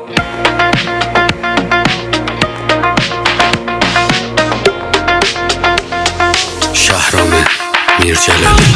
شهرام میرجلالی.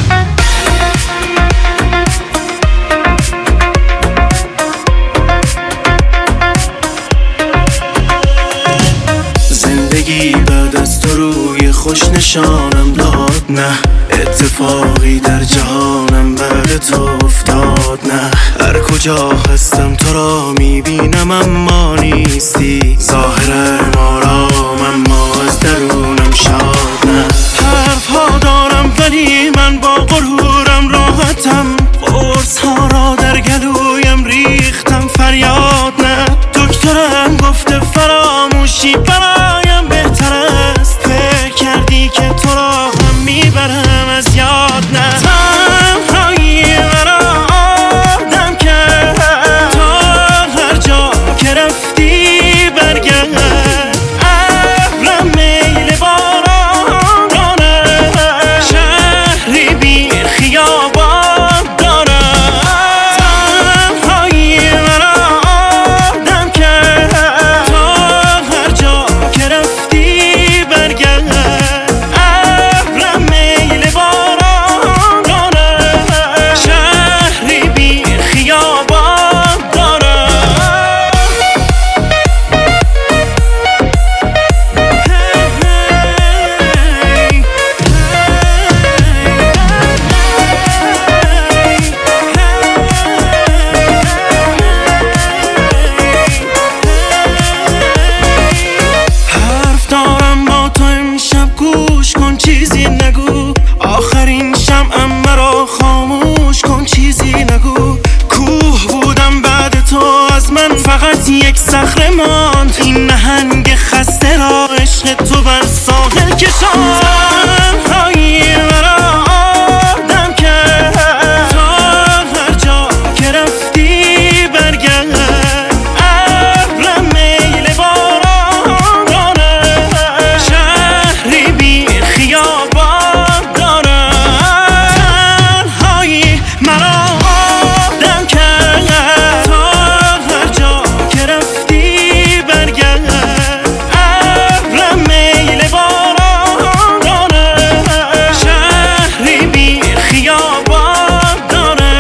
زندگی بعد از تو روی خوش نشانم داد، نه اتفاقی در جهانم بعد تو افتاد، نه هر کجا هستم تو را میبینم اما نیستی، ظاهرم آرام اما از درونم شاد، نه حرف ها دارم ولی من با غرورم راحتم، قرص ها را در گلویم ریختم فریاد، نه دکترم گفته فراموشی برایم بهتر است، فکر کردی که تو را هم میبرم از یاد، نه تنهایی مرا آدم کرد، تا هر جا که رفتی برگرد، ابرم میل باران رانه، شهری بی خیابان دارم، تنهایی مرا آدم کرد، تا هر جا که رفتی برگرد، ابرم میل باران رانه، شهری بی خیابان دارم. حرف دارم با تو امشب، گوش کن چیزی نگو، آخرین شمعم مرا خاموش کن چیزی نگو، کوه بودم بعد تو از من فقط یک صخره ماند، این نهنگ خسته را عشق تو بر ساحل کشاند، تنهایی مرا آدم کرد، تا هر جا که رفتی برگرد، ابرم میل باران رانه، شهری بی خیابان دارم، تنهایی مرا آدم کرد، تا هر جا که رفتی برگرد، ابرم میل باران رانه، شهری بی خیابان دارم.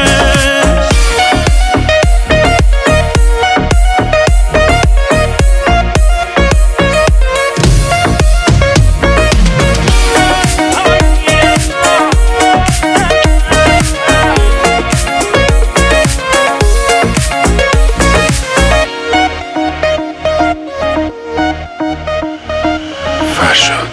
فرشاد